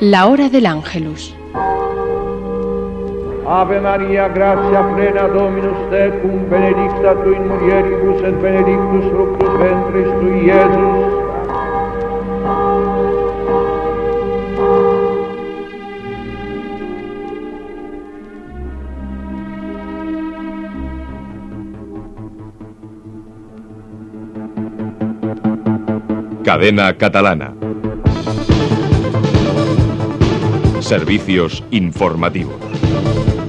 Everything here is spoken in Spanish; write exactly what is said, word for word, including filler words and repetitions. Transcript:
La hora del Ángelus. Ave Maria, gratia plena Dominus tecum, benedicta tu in mulieribus et benedictus fructus ventris tui, Iesus. Cadena Catalana. Servicios informativos.